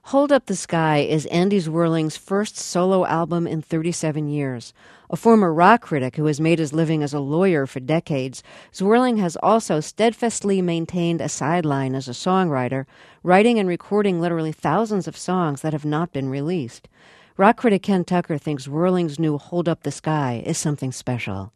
Hold Up the Sky is Andy Zwerling's first solo album in 37 years. A former rock critic who has made his living as a lawyer for decades, Zwerling has also steadfastly maintained a sideline as a songwriter, writing and recording literally thousands of songs that have not been released. Rock critic Ken Tucker thinks Zwerling's new Hold Up the Sky is something special.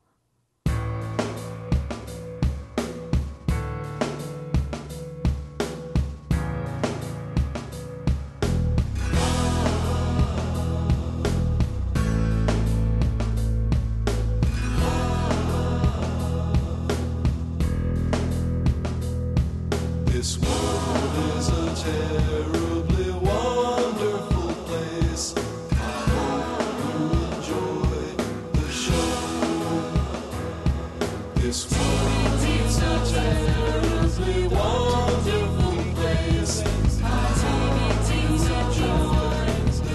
This world is a terribly wonderful place. I hope you enjoy the show. This world is a terribly wonderful place. I hope you enjoy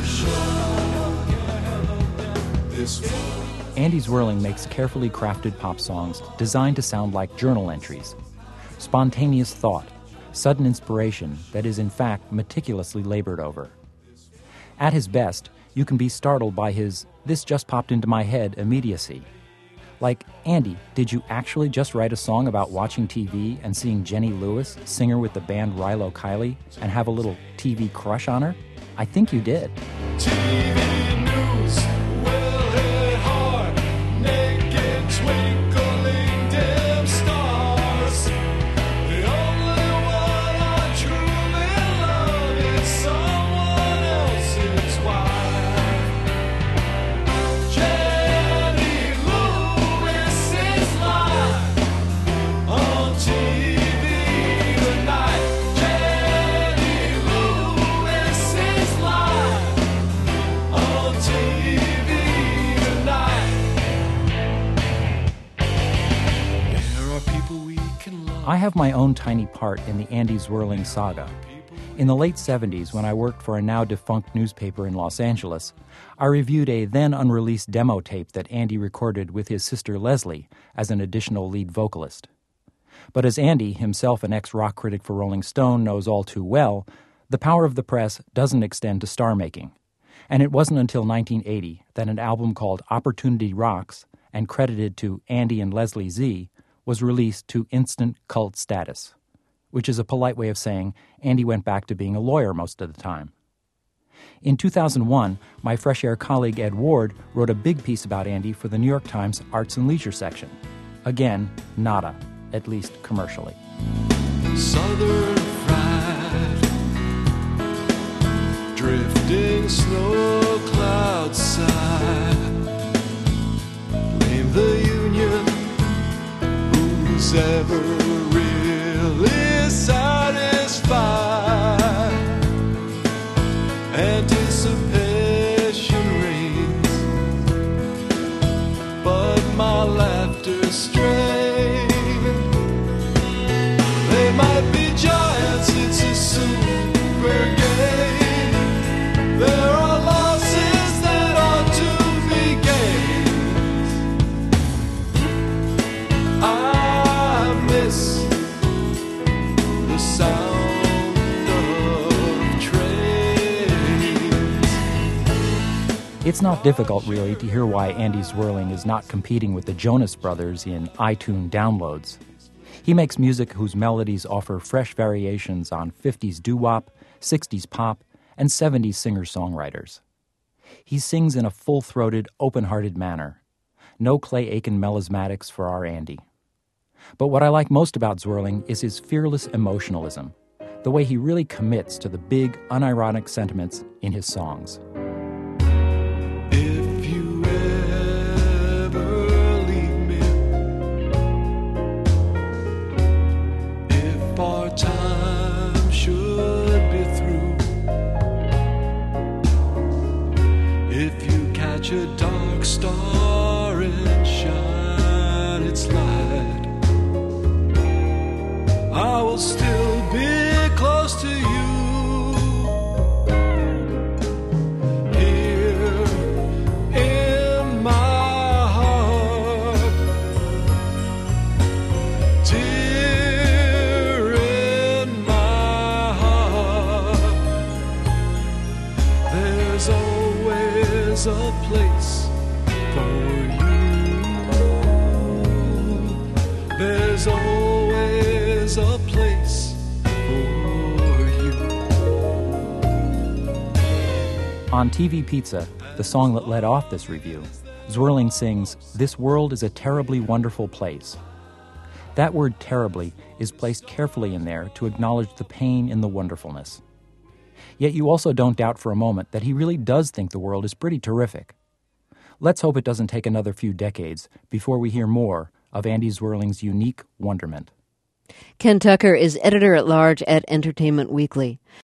the show. This world. Andy Zwerling makes carefully crafted pop songs designed to sound like journal entries. Spontaneous thought, sudden inspiration that is in fact meticulously labored over. At his best, you can be startled by his "this just popped into my head" immediacy. Like, Andy, did you actually just write a song about watching TV and seeing Jenny Lewis, singer with the band Rilo Kiley, and have a little TV crush on her? I think you did. TV news will hit hard, naked twinkling dim stars. The only one I truly love is someone else's wife. Jenny Lewis is live on TV tonight. Jenny Lewis is live on TV tonight. There are people we can love. I have my own tiny part in the Andy Zwerling saga. In the late 70s, when I worked for a now-defunct newspaper in Los Angeles, I reviewed a then-unreleased demo tape that Andy recorded with his sister Leslie as an additional lead vocalist. But as Andy, himself an ex-rock critic for Rolling Stone, knows all too well, the power of the press doesn't extend to star-making. And it wasn't until 1980 that an album called Opportunity Rocks, and credited to Andy and Leslie Z, was released to instant cult status, which is a polite way of saying Andy went back to being a lawyer most of the time. In 2001, my Fresh Air colleague Ed Ward wrote a big piece about Andy for the New York Times Arts and Leisure section. Again, nada, at least commercially. Southern fried, drifting snow clouds side. Blame the union, who's ever really satisfied. Anticipation reigns, but my laughter strains. They might be giants, it's a super game. There are losses that ought to be gained. I miss the sound of trains. It's not difficult, really, to hear why Andy Zwerling is not competing with the Jonas Brothers in iTunes downloads. He makes music whose melodies offer fresh variations on 50s doo-wop, 60s pop, and 70s singer-songwriters. He sings in a full-throated, open-hearted manner. No Clay Aiken melismatics for our Andy. But what I like most about Zwerling is his fearless emotionalism, the way he really commits to the big, unironic sentiments in his songs. If you ever leave me, if our time should be through, if you catch a dark star and shine its light, I will still be close to you. Here in my heart, dear in my heart, always a place for you. There's always a place for you. On TV Pizza, the song that led off this review, Zwerling sings, "This world is a terribly wonderful place." That word terribly is placed carefully in there to acknowledge the pain in the wonderfulness. Yet you also don't doubt for a moment that he really does think the world is pretty terrific. Let's hope it doesn't take another few decades before we hear more of Andy Zwerling's unique wonderment. Ken Tucker is editor-at-large at Entertainment Weekly.